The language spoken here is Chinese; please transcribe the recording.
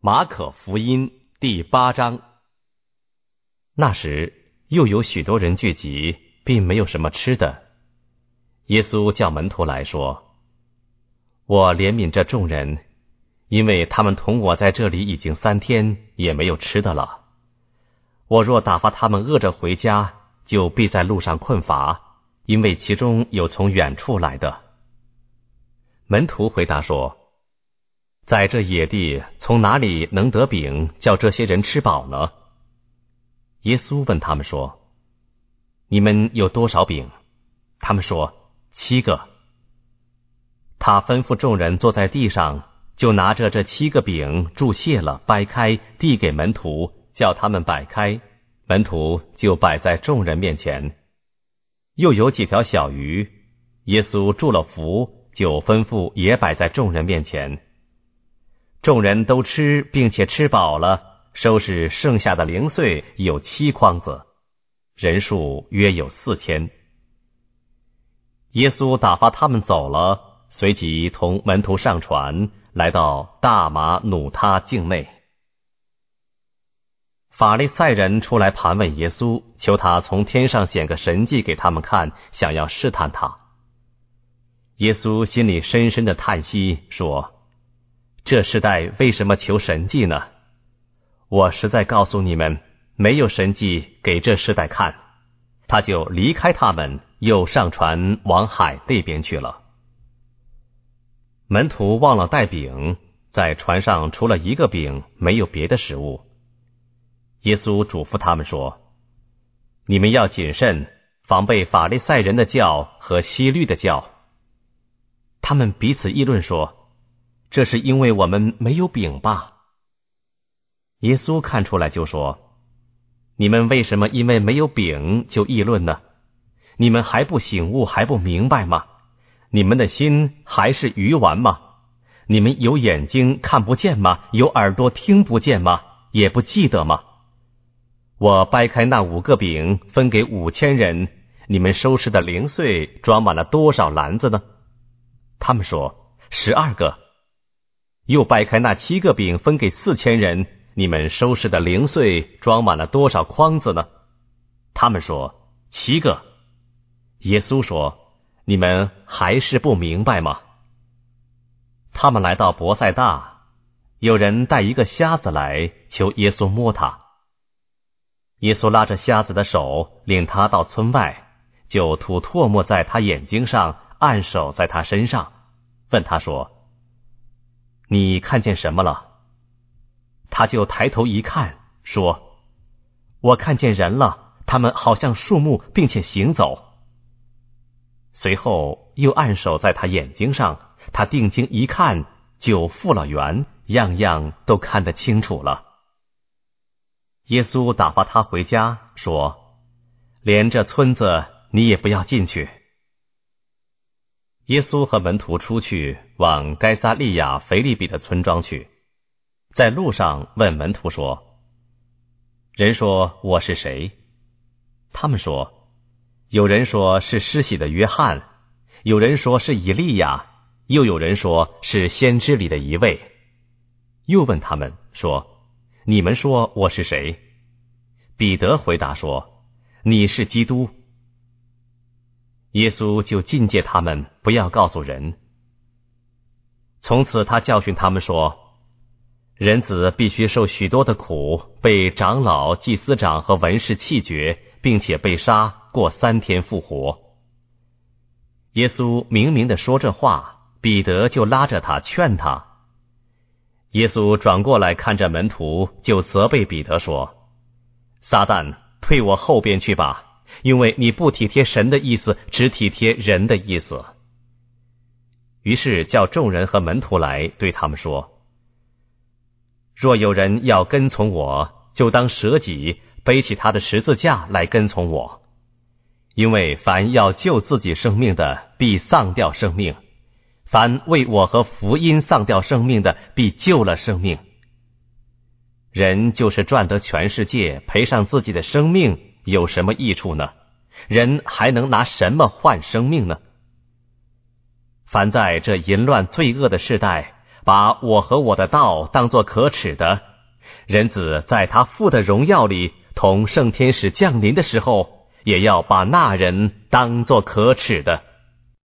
马可福音第8章。那时又有许多人聚集，并没有什么吃的。耶稣叫门徒来说：我怜悯这众人，因为他们同我在这里已经3天，也没有吃的了。我若打发他们饿着回家，就必在路上困乏，因为其中有从远处来的。门徒回答说：在这野地，从哪里能得饼，叫这些人吃饱呢？耶稣问他们说：你们有多少饼？他们说7个。他吩咐众人坐在地上，就拿着这7个饼祝谢了，掰开，递给门徒，叫他们摆开，门徒就摆在众人面前。又有几条小鱼，耶稣祝了福，就吩咐也摆在众人面前。众人都吃，并且吃饱了，收拾剩下的零碎有7筐子，人数约有4000。耶稣打发他们走了，随即同门徒上船，来到大马努他境内。法利赛人出来盘问耶稣，求他从天上显个神迹给他们看，想要试探他。耶稣心里深深的叹息，说：这世代为什么求神迹呢？我实在告诉你们，没有神迹给这世代看。他就离开他们，又上船往海那边去了。门徒忘了带饼，在船上除了1个饼，没有别的食物。耶稣嘱咐他们说：你们要谨慎，防备法利赛人的教和希律的教。他们彼此议论说：这是因为我们没有饼吧？耶稣看出来就说：你们为什么因为没有饼就议论呢？你们还不醒悟，还不明白吗？你们的心还是愚顽吗？你们有眼睛看不见吗？有耳朵听不见吗？也不记得吗？我掰开那5个饼分给5000人，你们收拾的零碎装满了多少篮子呢？他们说12个。又掰开那7个饼分给4000人，你们收拾的零碎装满了多少筐子呢？他们说7个。耶稣说：你们还是不明白吗？他们来到伯赛大，有人带一个瞎子来，求耶稣摸他。耶稣拉着瞎子的手，领他到村外，就吐唾沫在他眼睛上，按手在他身上，问他说：你看见什么了？他就抬头一看，说：我看见人了，他们好像树木，并且行走。随后又按手在他眼睛上，他定睛一看，就复了原，样样都看得清楚了。耶稣打发他回家，说：连这村子你也不要进去。耶稣和门徒出去，往该撒利亚腓利比的村庄去，在路上问门徒说：人说我是谁？他们说：有人说是施洗的约翰，有人说是以利亚，又有人说是先知里的一位。又问他们说：你们说我是谁？彼得回答说：你是基督。耶稣就禁戒他们不要告诉人。从此他教训他们说：人子必须受许多的苦，被长老、祭司长和文士弃绝，并且被杀，过3天复活。耶稣明明地说这话，彼得就拉着他劝他。耶稣转过来看着门徒，就责备彼得说：撒旦，退我后边去吧，因为你不体贴神的意思，只体贴人的意思。于是叫众人和门徒来，对他们说：若有人要跟从我，就当舍己，背起他的十字架来跟从我。因为凡要救自己生命的，必丧掉生命；凡为我和福音丧掉生命的，必救了生命。人就是赚得全世界，赔上自己的生命，有什么益处呢？人还能拿什么换生命呢？凡在这淫乱罪恶的世代， 把我和我的道当作可耻的，人子在他父的荣耀里同圣天使降临的时候，也要把那人当作可耻的。